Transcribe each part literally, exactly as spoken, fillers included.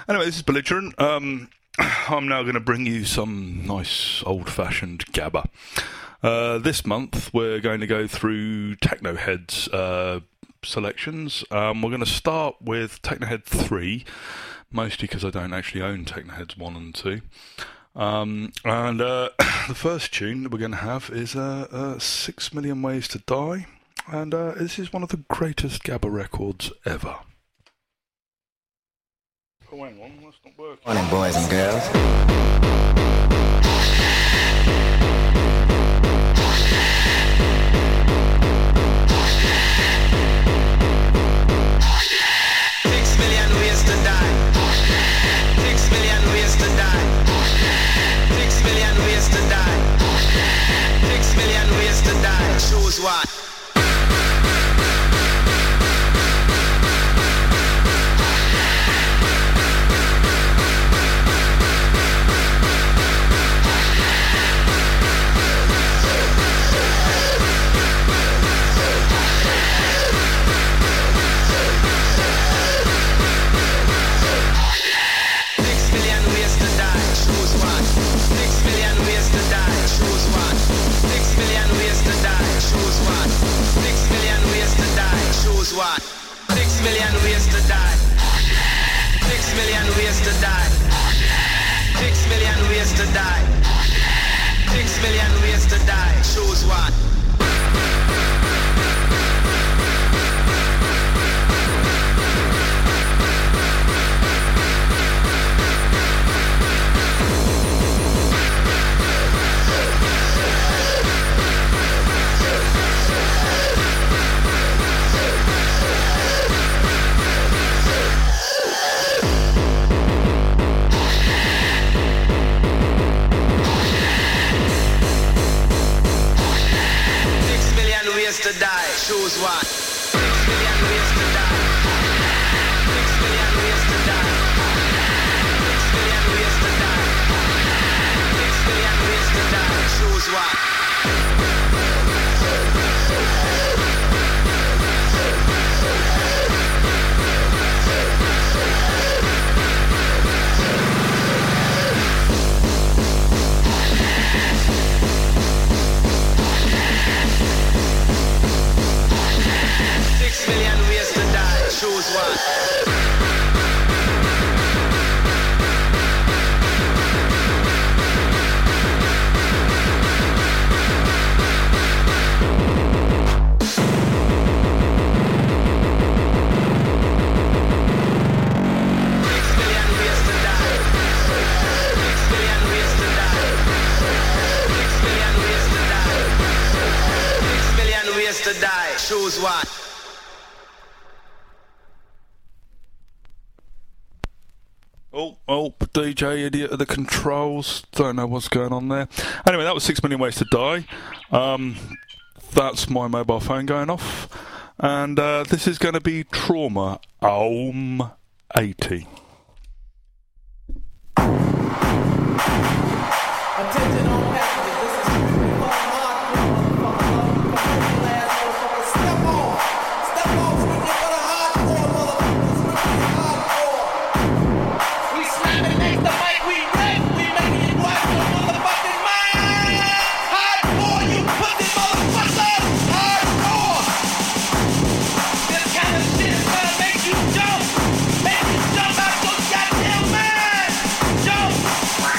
Anyway, this is Belligerent. Um, I'm now going to bring you some nice old-fashioned gabba. Uh, this month, we're going to go through Technohead's uh, selections. Um, we're going to start with Technohead three, mostly because I don't actually own Technoheads one and two. Um, and uh, the first tune that we're going to have is uh, uh, Six Million Ways to Die, and uh, this is one of the greatest gabba records ever. Oh, hang on, that's not working. Morning, boys and girls. Six million ways to die. Six million ways to die. Six million ways to die. Six million ways to die. Choose one. What? Six million ways to die. Six million ways to die. Six million ways to die. Six million ways to die. Choose one. To die, choose one. Six million ways to die. Six million ways to die. Six million ways to die. Six million ways to die. Choose one. Six million ways to die. Choose one. To die, choose one. Oh, oh, D J idiot at the controls. Don't know what's going on there. Anyway, that was Six Million Ways to Die. Um, that's my mobile phone going off. And uh, this is going to be Trauma Aum eighty. Attention all passengers, this is strictly fucking hardcore, motherfucker. Last motherfucker, step off! Step off, strictly for the hardcore, motherfucker. Strictly hardcore. We slamming next to Mike, we wreck, we making it watch your motherfucking mind. Hardcore, you pussy motherfucker! Hardcore! This kind of shit is gonna make you jump! Make you jump out your goddamn mind! Jump!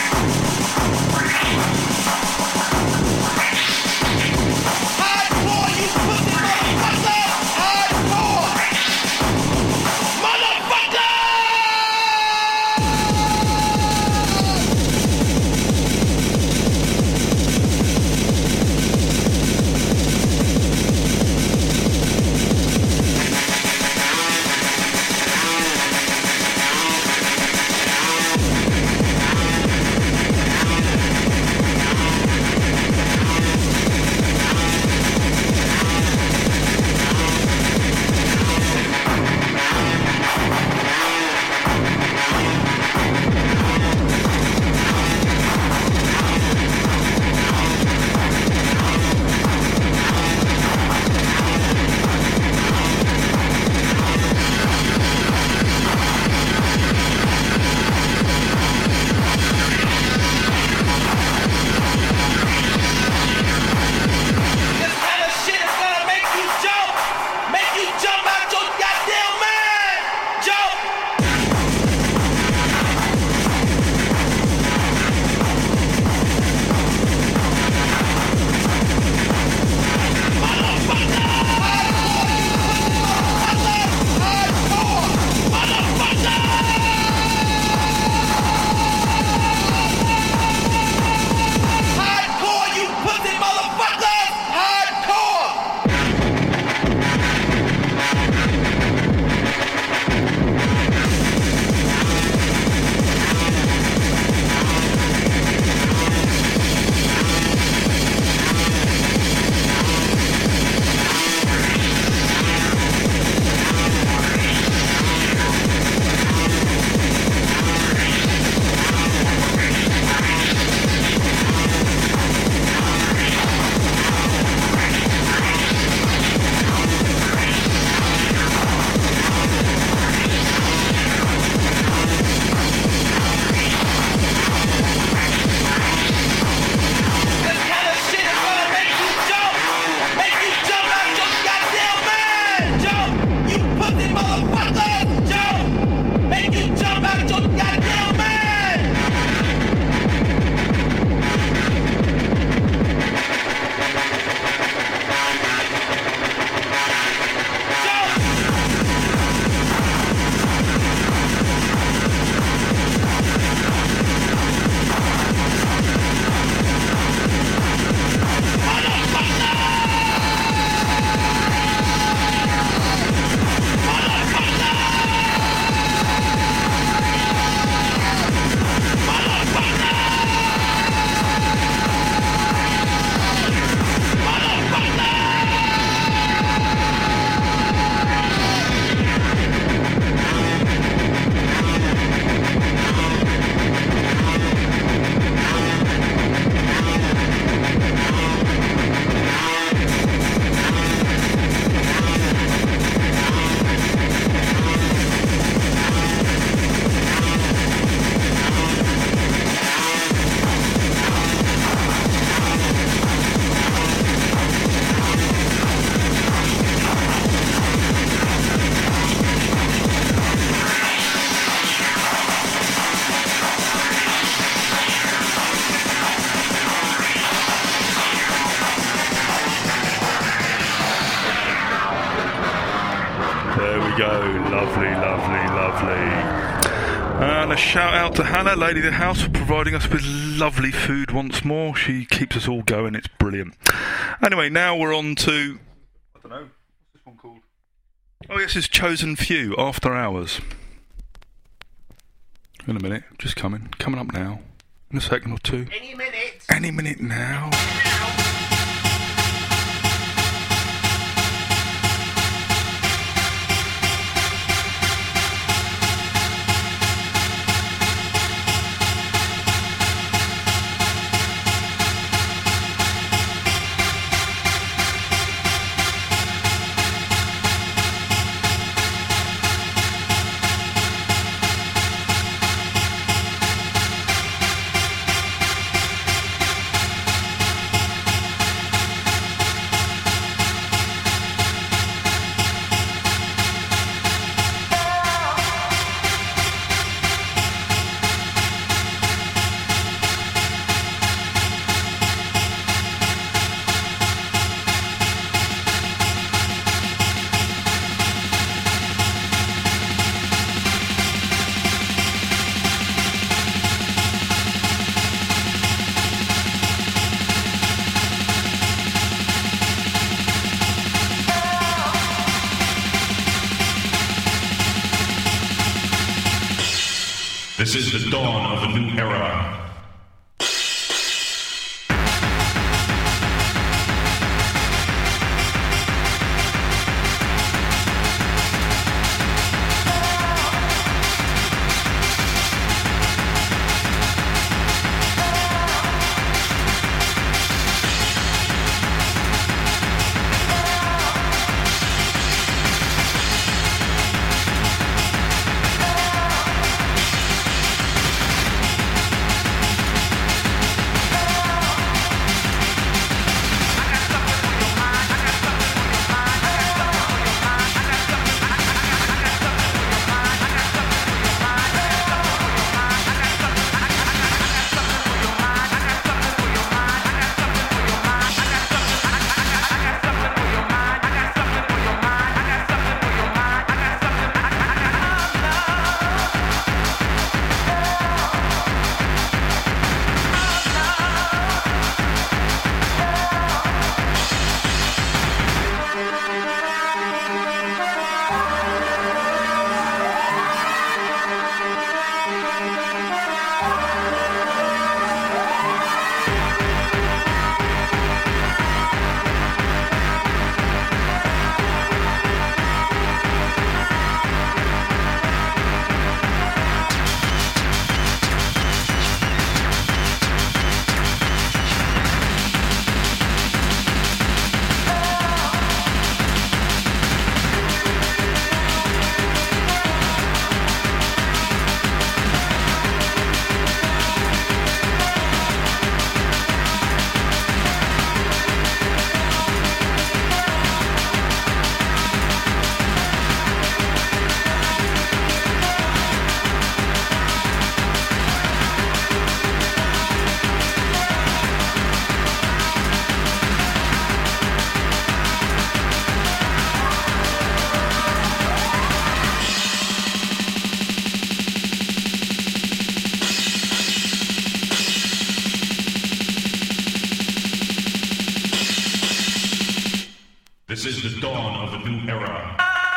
Lovely, lovely, lovely. And a shout out to Hannah, Lady of the House, for providing us with lovely food once more. She keeps us all going. It's brilliant. Anyway, now we're on to... I don't know. What's this one called? Oh, yes, it's Chosen Few, After Hours. In a minute. Just coming. Coming up now. In a second or two. Any minute. Any minute now. This is the dawn of a new era. This is the dawn of a new era.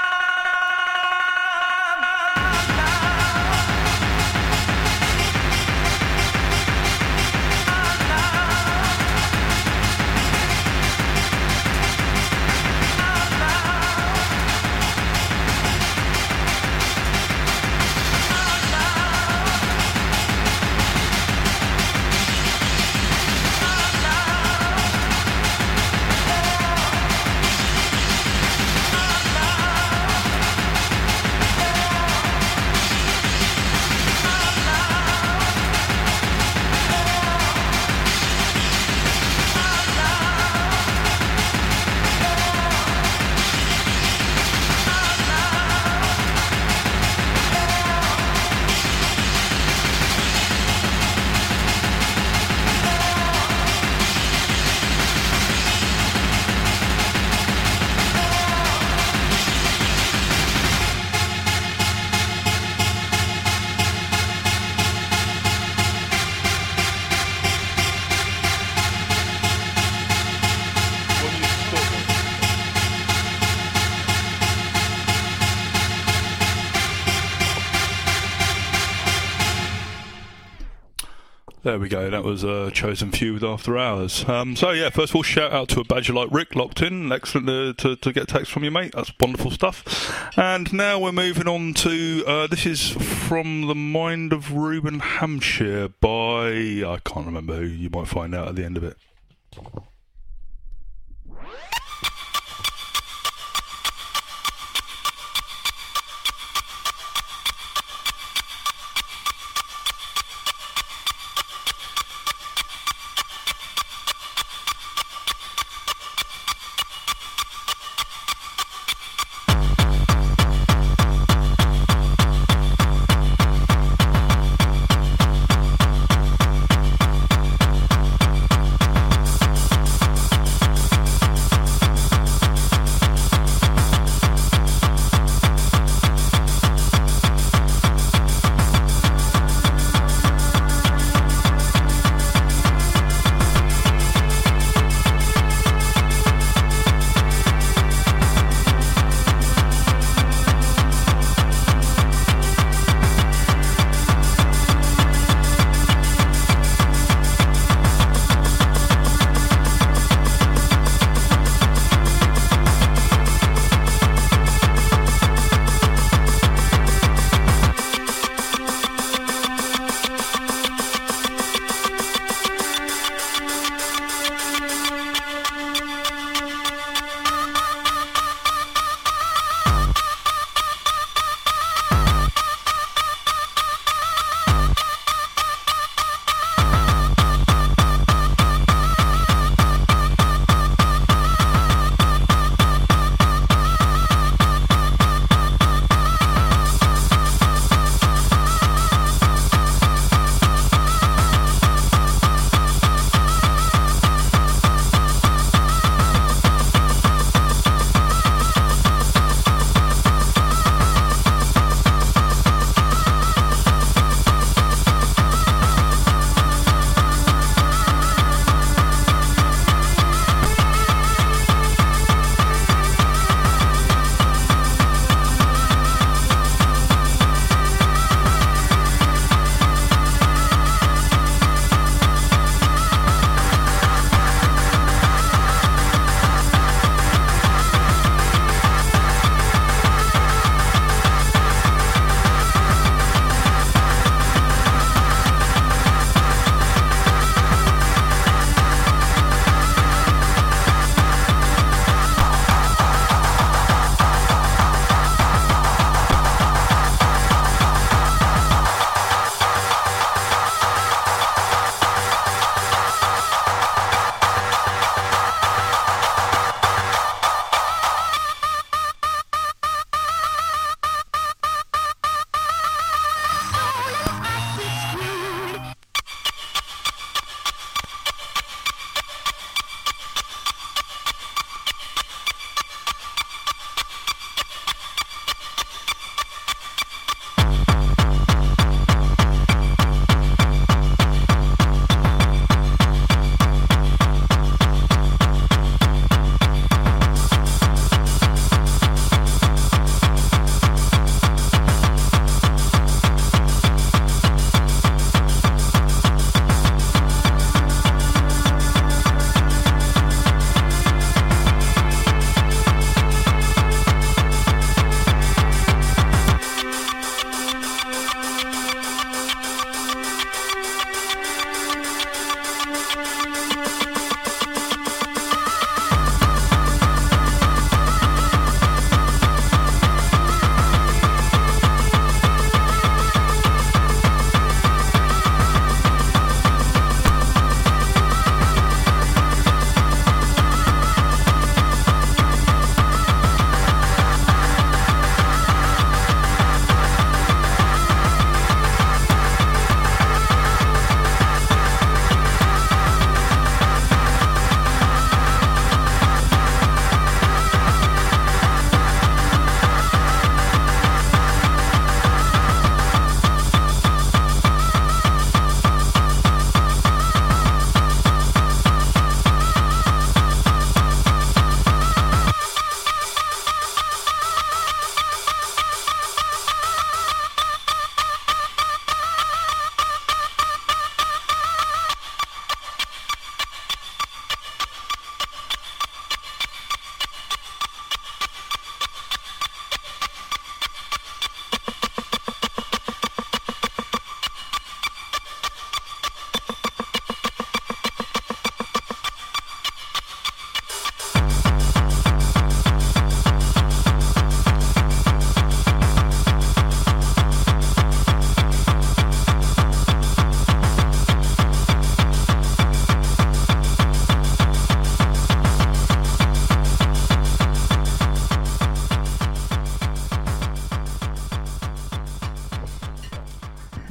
There we go, that was a Chosen Few with After Hours. Um, so yeah, first of all, shout out to a badger like Rick, locked in. Excellent to, to, to get text from you, mate. That's wonderful stuff. And now we're moving on to, uh, this is from The Mind of Reuben Hampshire by, I can't remember who, you might find out at the end of it. We'll be right back.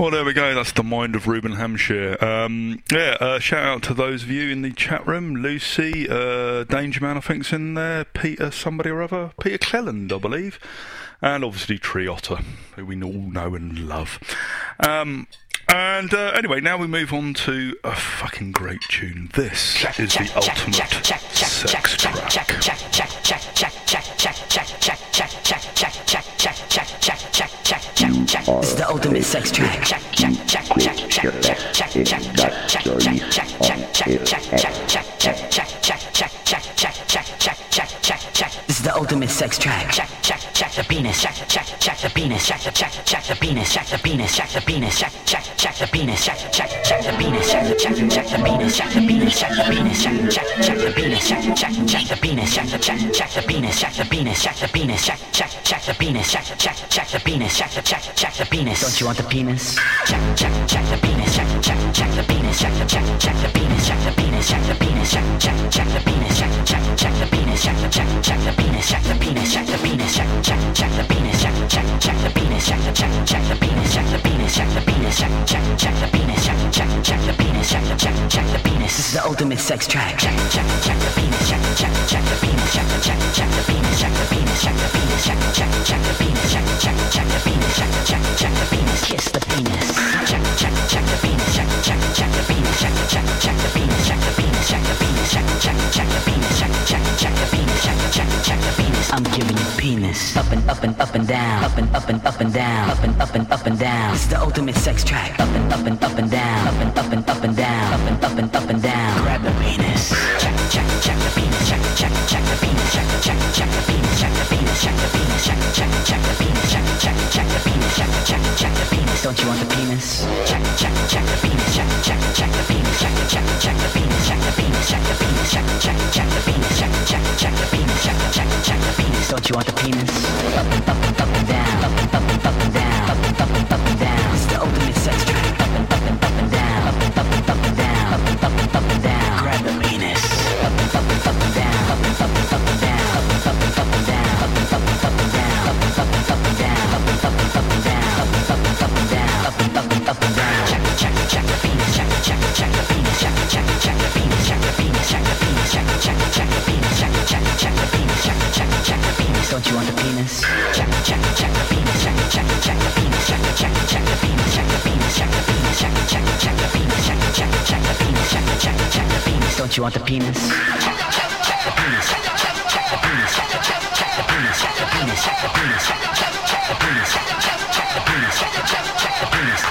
Well, there we go. That's the mind of Ruben Hampshire. Um, yeah, uh, shout out to those of you in the chat room. Lucy, uh, Danger Man, I think's in there. Peter, somebody or other. Peter Cleland, I believe. And obviously Tree Otter, who we all know and love. Um, and uh, anyway, now we move on to a fucking great tune. This is the ultimate sex track. This is the ultimate sex track. This is the ultimate sex track. Check, check, check the penis. Check, check, check the penis. Check, check, check the penis. Check the penis. Check the penis. Check, check, check the penis. Check, check, check the penis. Check, check, check the penis. Check the penis. Check the penis. Check, check, check the penis. Check, check, check the penis. Check, check, check the penis. Check the penis. Check the penis. Check, check, check the penis. Check, check, check the penis. Check, check, check the penis. Don't you want the penis? Check, check, check the penis. Check, check, check the penis. Check, check, check the penis. Check the penis. Check the penis. Check, check, check the penis. Check, check, check the penis. Check, check, check the penis. Check the penis. Check the penis. Check, check, check the penis. Check, check, check the penis. Check, check, check the penis. Check the penis. Check the penis. Check, check, check the penis. Check, check, check the penis. Check, check, check the penis. This is the ultimate sex track. Check, check, check the penis. Check, check, check the penis. Check, check, check the penis. Check the penis. Check the penis. Check, check, check the penis. Check, check, check the penis. Check, check, check the penis. Kiss the penis. Check, check, check the penis. Check, check, check the penis. Check, check, check the penis. Check the penis. Check the penis. Check, check, check the penis. Check, check, check the penis. Check, check, check the penis. I'm giving you penis. Up and up and up and down. Up and up and up and down. Up and up and up and down. It's the ultimate sex track. Up and up and up and down. Up and up and up and down. Up and up and up and down. Grab the penis. Check, check, check the penis. Check, check, check the penis. Check, check, check the penis. Check the penis. Check the penis. Check, check, check the penis. Check, check, check the penis. Check, check, check the penis. Don't you want the penis? Check, check, check the penis. Check, check, check the penis. Check, check, check the penis. Check the penis. Check the penis. Check, check, check the penis. Check, check, check the penis. Check, check, check the penis. Don't you want the penis? Up and up and up and down. Up and up and up and down. Up and up and up and down. It's the ultimate sex track. Up and up and up and down. Up and up and up and down. Up and up and up and down. Grab the penis. Up and up and up and down. Up and up and up and down. Up and up and up and down. Up and up and up and down. Up and up and up and down. Up and up and up and down. Up and up and up and down. Up and up and up and down. Check, check, check the penis. Check, check, check the penis. Check, check, check the penis. Check the penis. Check the penis. Check, check, check the penis. Check, check, check the penis. Check, check, check the penis. Don't you want the penis? Check, check, check the penis. Check, check, check the penis. Check, check, check the penis. Check the penis. Check the penis. Check, check, check the penis. Check, check, check the penis. Check, check, check the penis. Don't you want the penis? Check, check, check the penis. Check, check, check the penis. Check, check, check the penis. Check the penis. Check the penis. Check, check, check the penis. Check, check, check the penis. Check, check, check the penis.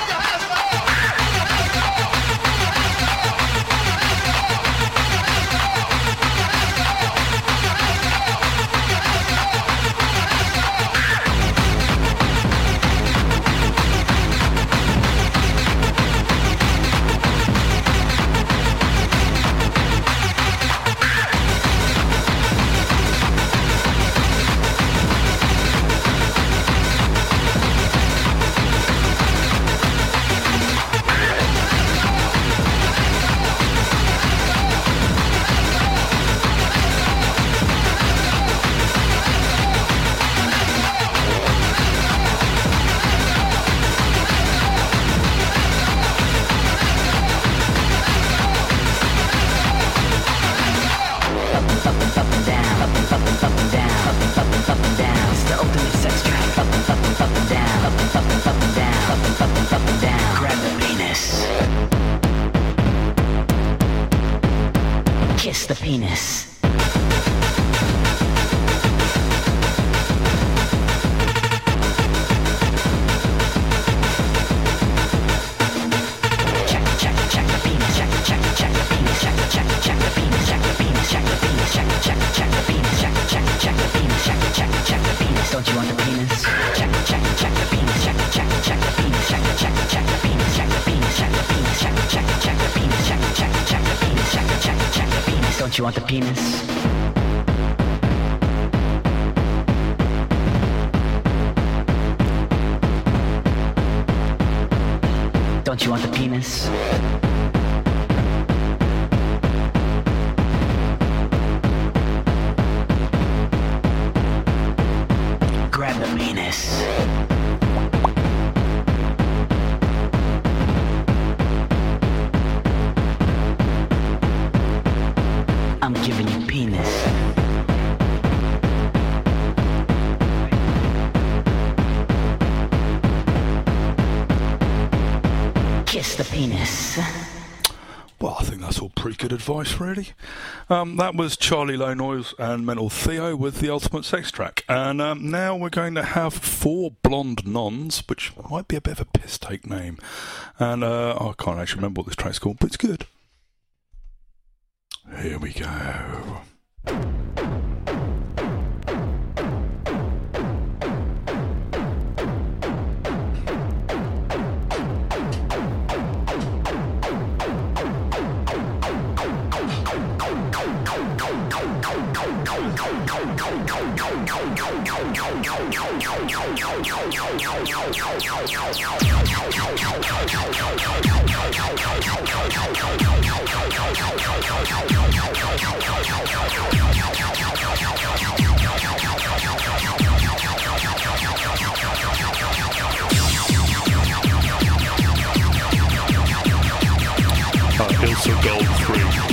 Kiss the penis. Check, check, check the penis. Check, check, check the penis. Check, check, check the penis. Check the penis. Check the penis. Check, check, check the penis. Check, check, check the penis. Check, check, check the penis. Don't you want the penis? Check, check, check the penis. Check, check, check the penis. Check, check, check the penis. Check the penis. Check the penis. Check, check, check the penis. Check, check, check the penis. Check, check, check the penis. Don't you want the penis? Don't you want the penis? Grab the penis. kiss the penis. Well, I think that's all pretty good advice, really. Um, that was Charlie Low Noise and Mental Theo with the Ultimate Sex Track. And um, now we're going to have Four Blonde Nons, which might be a bit of a piss-take name. And uh, I can't actually remember what this track's called, but it's good. Here we go. Uh, Ilsa Gold three.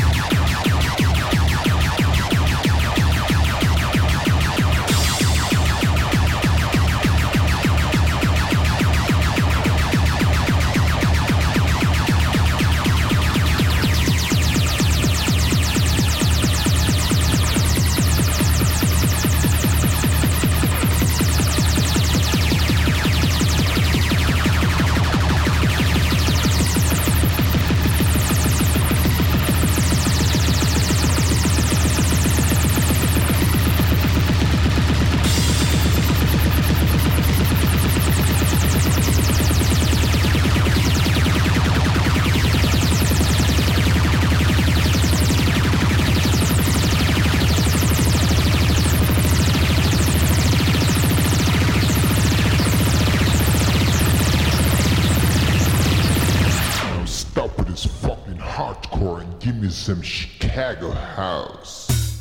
Some Chicago house.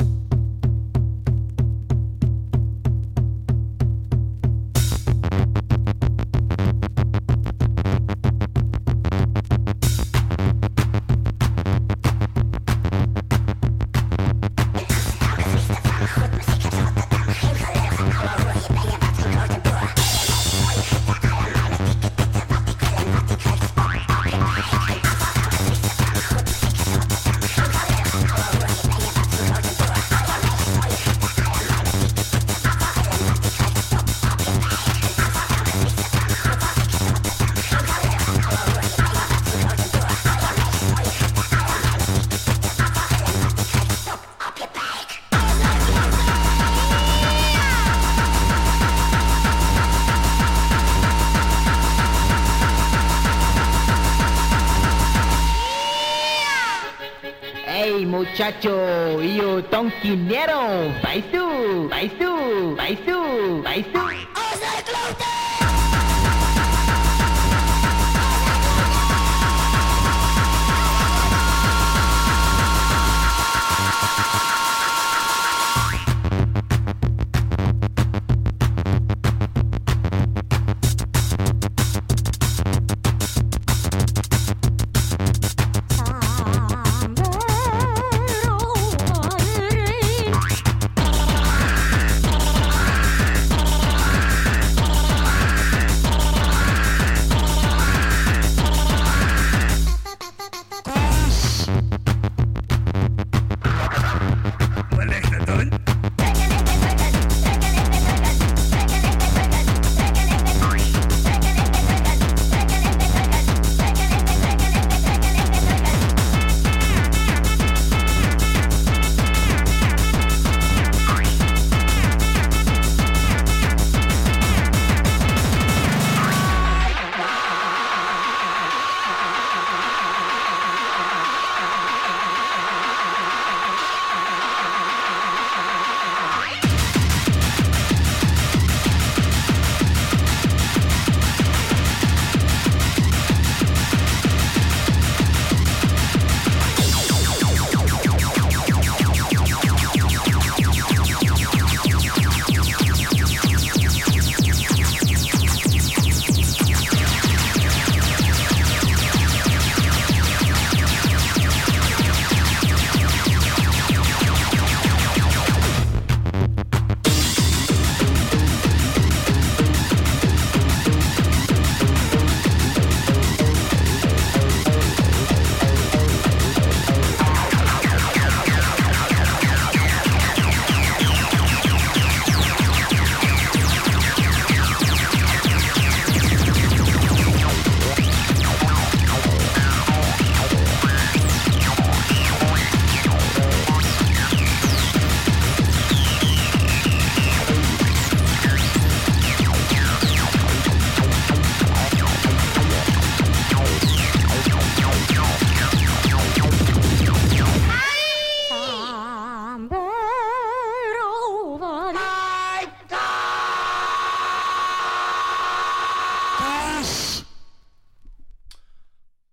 Muchacho, yo tonquinero, vais tú, vais tú, vais tú, vais tú.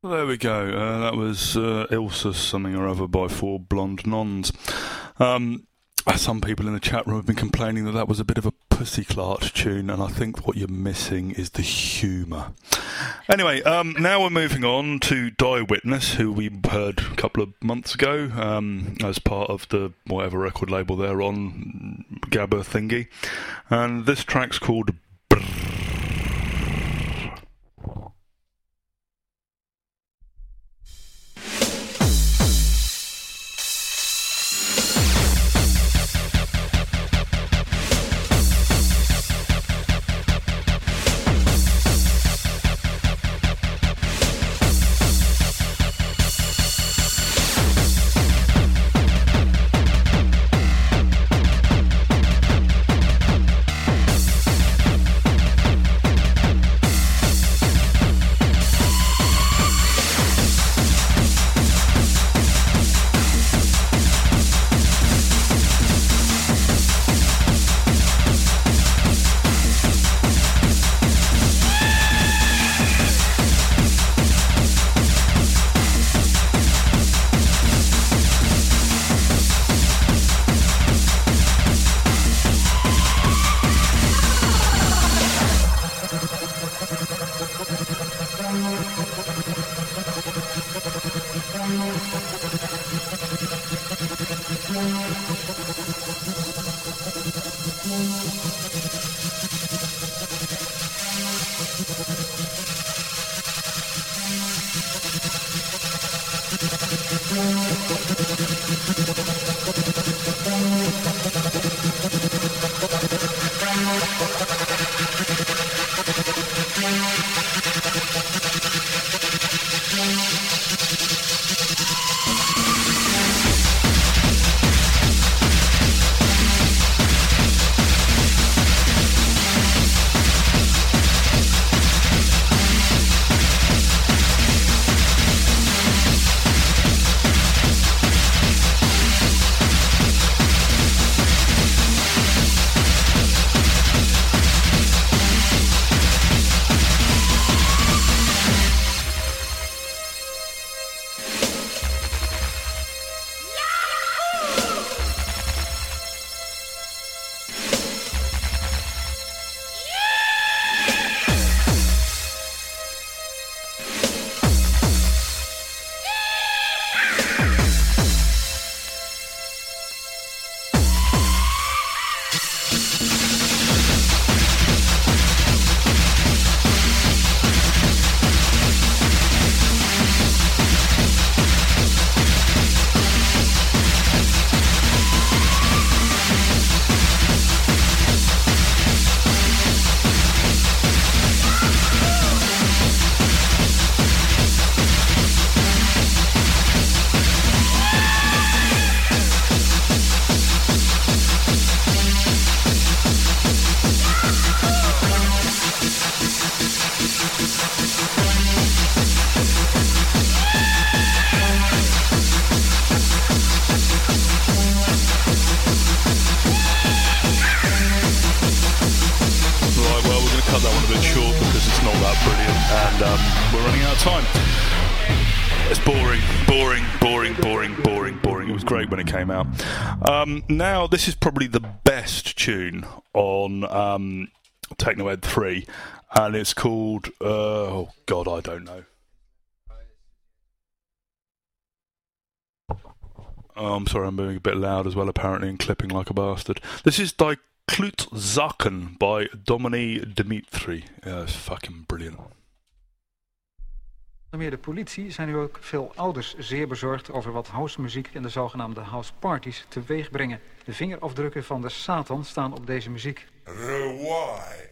Well, there we go. Uh, that was uh, Ilsa something or other by Four Blonde Nons. Um, some people in the chat room have been complaining that that was a bit of a pussyclart tune, and I think what you're missing is the humour. Anyway, um, now we're moving on to Die Witness, who we heard a couple of months ago um, as part of the whatever record label they're on, Gabba thingy. And this track's called Brrr. Um, now, this is probably the best tune on um, Technohead three, and it's called, uh, oh god, I don't know. Oh, I'm sorry, I'm being a bit loud as well, apparently, and clipping like a bastard. This is Die Klutzaken by Dominique Dimitri. Yeah, it's fucking brilliant. Meer de politie zijn nu ook veel ouders zeer bezorgd over wat housemuziek en de zogenaamde house parties teweeg brengen. De vingerafdrukken van de Satan staan op deze muziek. Rewind.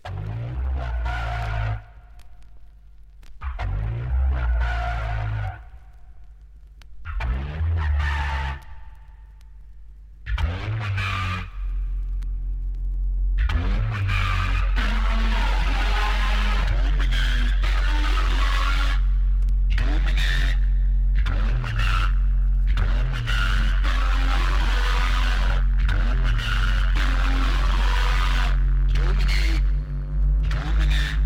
Dominique, Dominique.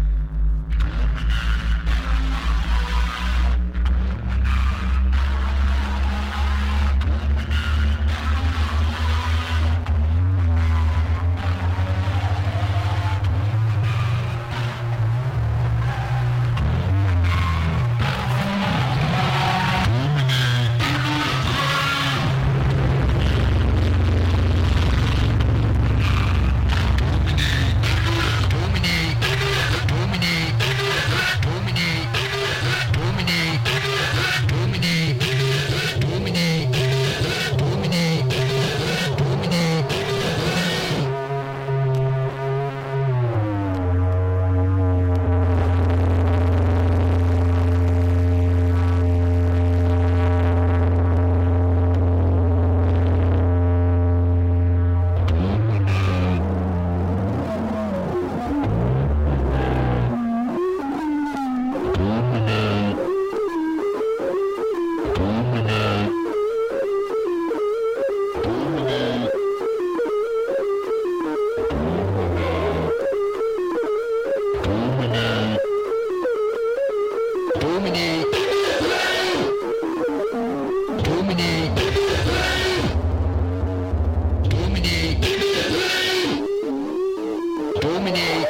Dominee. Dominee. Dominee. Dominee.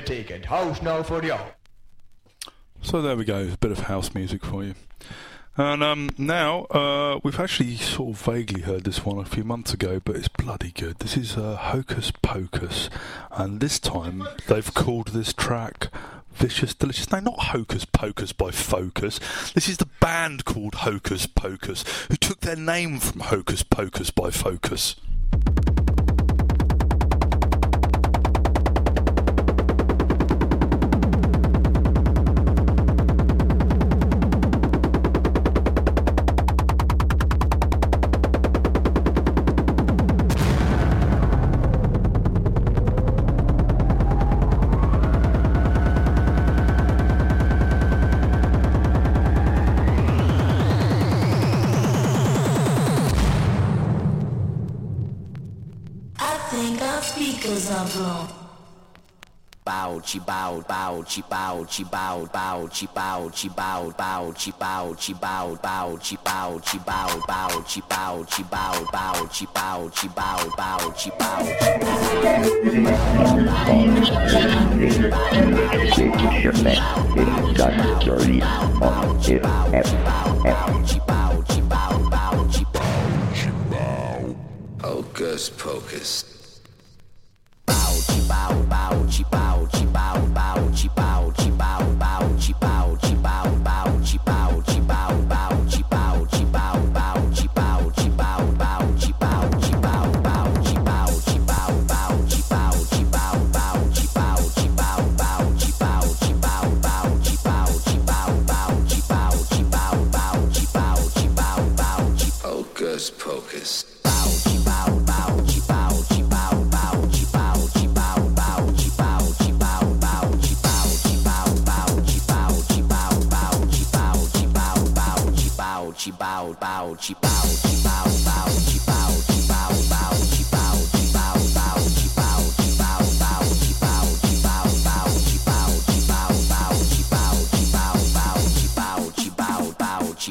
betekent house nou voor jou. So there we go, a bit of house music for you. And um, now, uh, we've actually sort of vaguely heard this one a few months ago, but it's bloody good. This is uh, Hocus Pocus, and this time they've called this track Vicious Delicious. No, not Hocus Pocus by Focus. This is the band called Hocus Pocus, who took their name from Hocus Pocus by Focus. Bow, chi bow, bow, chi bow, chi bow, bow, chi bow, chi bow, bow, chi bow, chi bow, bow, chi bow, chi bow, bow, chi bow, chi bow, bow, chi bow, chi bow, bow, chi bow. Shake your leg, it's got dirty on it. Hocus Pocus. Bow, bow, chi bow, chi bow, bow, chi bow, chi bow, bow, chi bow, chi bow, bow, chi bow, chi bow, bow, chi bow, chi bow, bow, chi bow, chi bow, bow, chi bow, chi bow, bow, chi bow, chi bow, bow, chi bow, chi bow, bow, chi bow, chi bow, bow, chi bow, chi bow, bow, chi bow, chi bow, bow, chi bow, chi bow, bow, chi bow, chi bow, bow, chi Hocus Pocus. Bow, chi bow, bow, chi bow, chi bow, bow, chi bow, chi bow, bow, chi bow, chi bow, bow, chi bow, chi bow, bow, chi bow, chi bow, bow, chi bow, chi bow, bow, chi bow, chi bow, bow, chi bow, chi bow, bow, chi bow, chi bow, bow, chi bow, chi bow, bow, chi bow, chi bow, bow, chi bow, chi bow, bow, chi bow, chi bow, bow, chi bow, chi bow, bow, chi bow, chi bow, bow, chi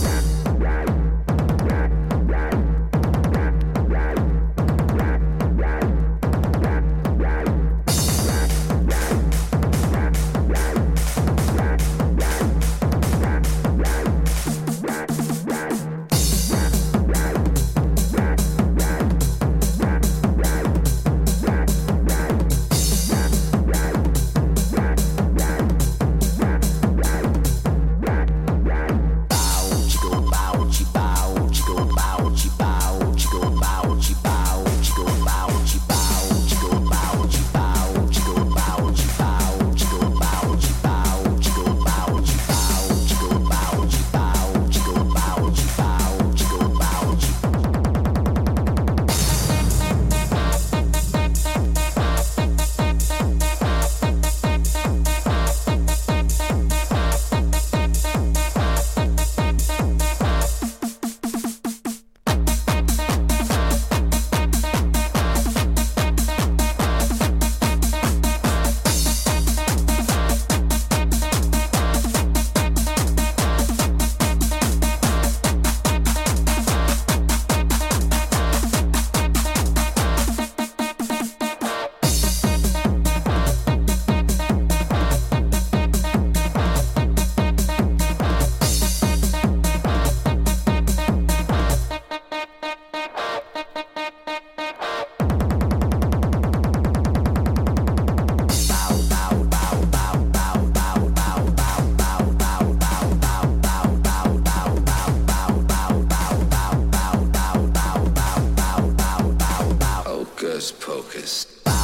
Hocus Pocus.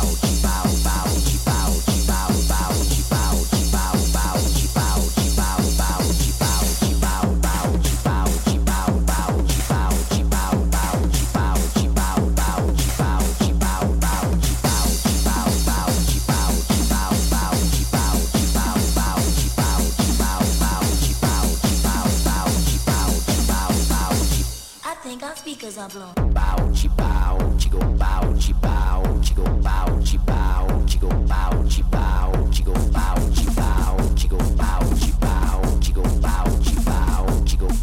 Speakers are blown. Bow, chi bow, chi go bow, chi bow, chi go bow, chi bow, chi go bow, chi bow, chi go bow, chi bow, chi go bow, chi bow, chi go bow, chi bow, chi go.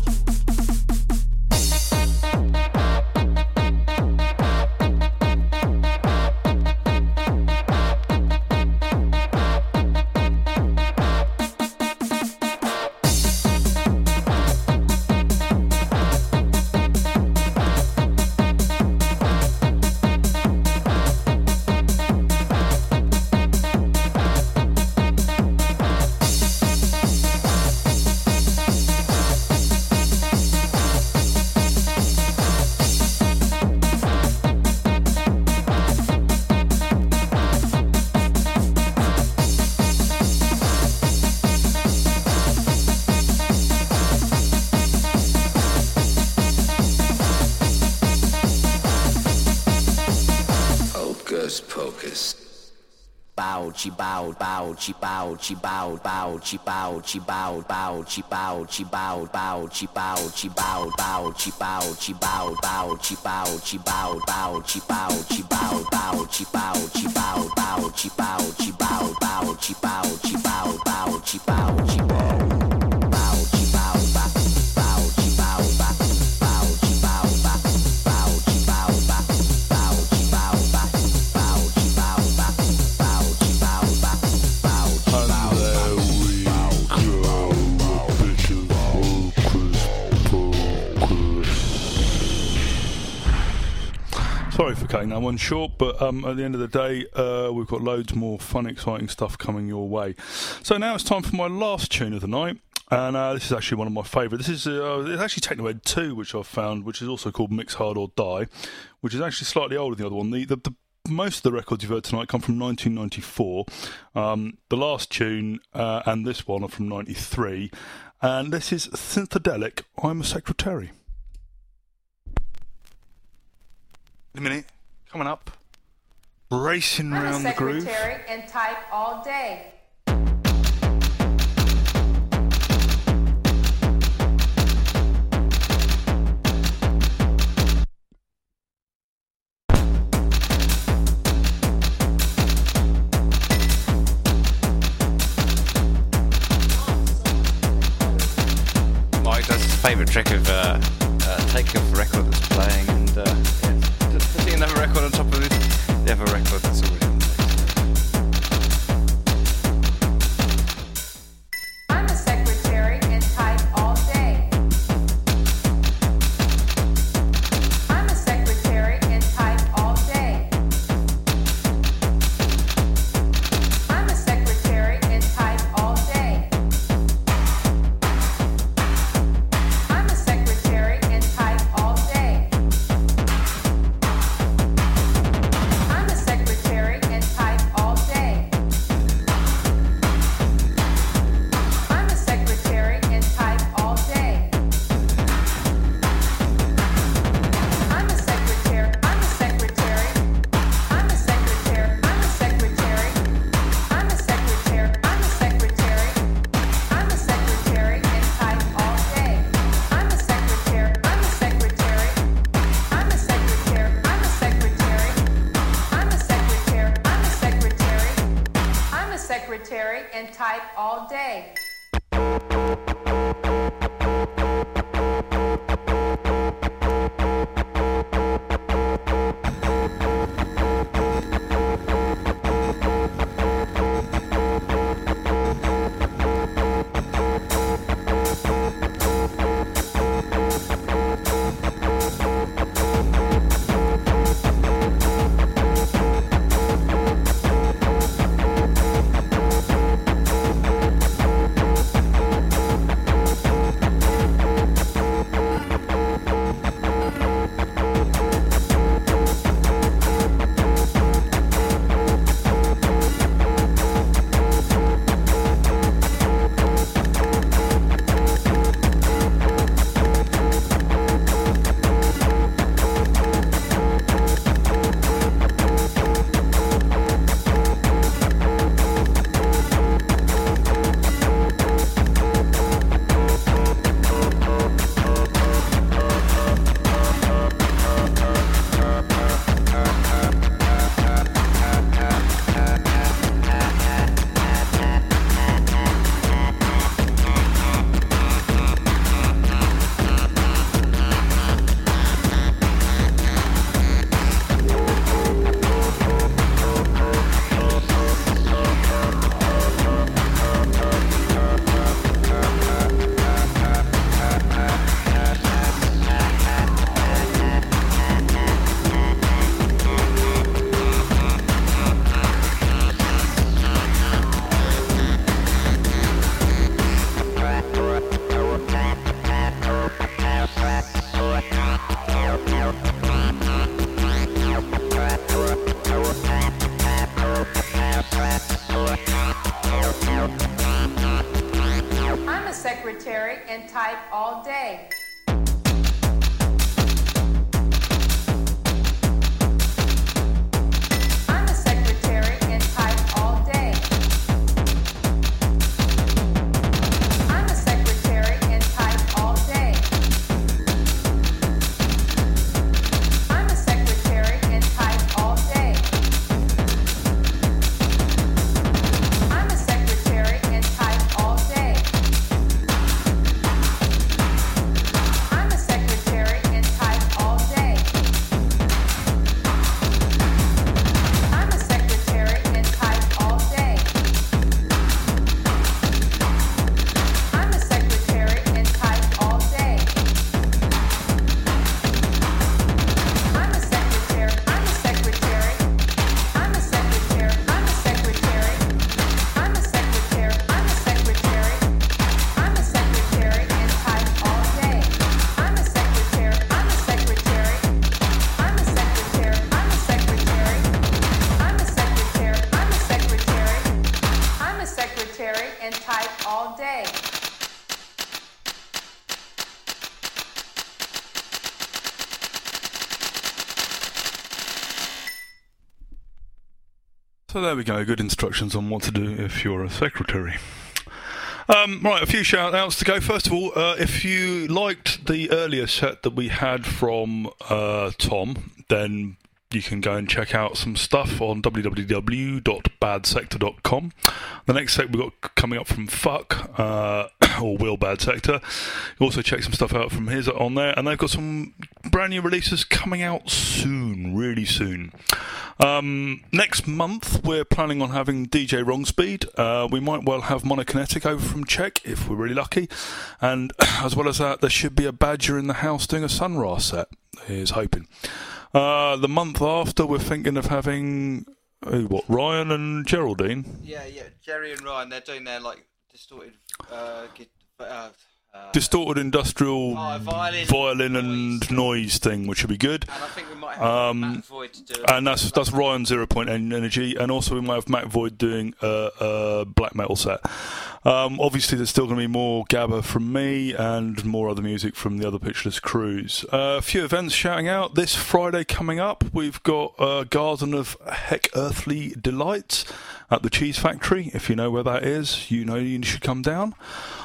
Hocus pocus. Bow, chi bow, bow, chi bow, chi bow, bow, chi bow, chi bow, bow, chi bow, chi bow, bow, chi bow, chi bow, bow, chi bow, chi bow, bow, chi bow, chi bow, bow, chi bow, chi bow, bow, chi bow, chi bow, bow, chi bow, chi bow, bow, chi bow, chi bow, bow, chi bow, chi bow, bow, chi bow, bow, bow, chi bow, bow, bow, chi bow, bow, bow, chi bow, bow, bow, chi bow, bow, bow, chi bow, bow. Sorry for cutting that one short, but um, at the end of the day, uh, we've got loads more fun, exciting stuff coming your way. So now it's time for my last tune of the night, and uh, this is actually one of my favourite. This is uh, it's actually Technohead two, which I've found, which is also called Mix Hard or Die, which is actually slightly older than the other one. The, the, the most of the records you've heard tonight come from nineteen ninety-four. Um, the last tune uh, and this one are from ninety-three, and this is Synthedelic, I'm a Secretary. In a minute, coming up, racing I'm around a the groove. secretary and type all day. Mike does his favourite trick of uh, uh, taking off a record that's playing and uh, yeah, just putting another record on top of it, the other record that's already on place. I'm a secretary and type all day. I'm a secretary and type all day. I'm a secretary and type all day. I'm a secretary and type all day. I'm a secretary and type all day. I'm a secretary and type all day. I'm a secretary, I'm a secretary. I'm a secretary, I'm a secretary. I'm a secretary, I'm a secretary. I'm a secretary and type all day. I'm a secretary, I'm a secretary. I'm a secretary, I'm a secretary. I'm a secretary, I'm a secretary. I'm a secretary and type all day. I'm a secretary and type all day. all day. So there we go, good instructions on what to do if you're a secretary. Um, right, a few shout outs to go. First of all, uh, if you liked the earlier set that we had from uh, Tom, then you can go and check out some stuff on w w w dot bad sector dot com. The next set we've got coming up from Fuck, uh, or Will Bad Sector. You also check some stuff out from his on there, and they've got some brand new releases coming out soon, really soon. Um, next month, we're planning on having D J Wrongspeed. Uh, we might well have Monokinetic over from Czech, if we're really lucky. And as well as that, there should be a Badger in the house doing a Sun Ra set, here's hoping. Uh, the month after, we're thinking of having, who, what, Ryan and Geraldine? Yeah, yeah, Jerry and Ryan, they're doing their, like, distorted, uh, git, uh, uh, distorted industrial oh, violin, violin and noise. noise thing, which would be good. And I think we might have um, Matt Void to do it. And that's that's Ryan Zero Point Energy, and also we might have Matt Void doing a, a black metal set. Um, obviously, there's still going to be more Gabba from me and more other music from the other Pitchless crews. Uh, a few events shouting out. This Friday coming up, we've got uh, Garden of Heck Earthly Delights at the Cheese Factory. If you know where that is, you know you should come down.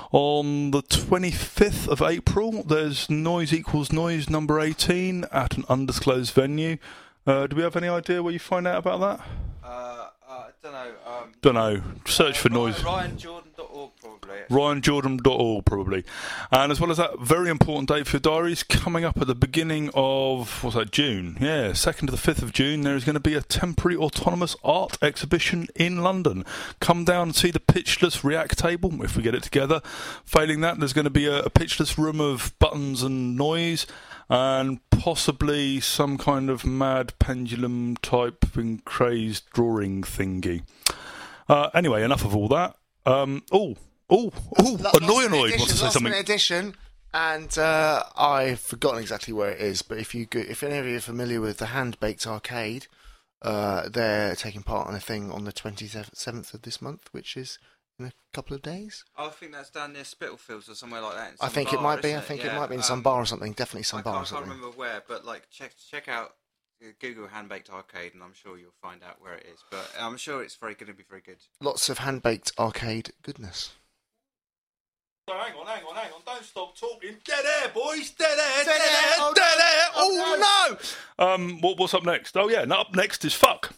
On the twenty-fifth of April, there's Noise Equals Noise number eighteen at an undisclosed venue. Uh, do we have any idea where you find out about that? Uh, uh, I don't know. Um, don't know. Search uh, for Noise. Ryan Jordan dot org probably. Ryan Jordan dot org probably. And as well as that, very important date for your diaries, coming up at the beginning of, what's that, June? Yeah, second to the fifth of June, there is going to be a temporary autonomous art exhibition in London. Come down and see the Pitchless React table, if we get it together. Failing that, there's going to be a, a Pitchless room of buttons and noise, and possibly some kind of mad pendulum type and crazed drawing thingy. Uh, anyway, enough of all that. Um, oh, oh, oh, Annoyanoid wants to say last something. Minute edition, and uh, I've forgotten exactly where it is, but if you go, if any of you are familiar with the Hand Baked Arcade, uh, they're taking part in a thing on the twenty-seventh of this month, which is in a couple of days. I think that's down near Spitalfields or somewhere like that. I think bar, it might be. I it? think yeah. it might be in um, some bar or something. Definitely some I bar can't, or something. I can't remember where, but like check check out uh, Google Hand Baked Arcade, and I'm sure you'll find out where it is. But I'm sure it's very going to be very good. Lots of Hand Baked Arcade goodness. So hang on, hang on, hang on! Don't stop talking. Dead air, boys! Dead air! Dead air! Oh, dead no. air! Oh, Oh, no! Um, what, what's up next? Oh yeah, no, up next is Fuck.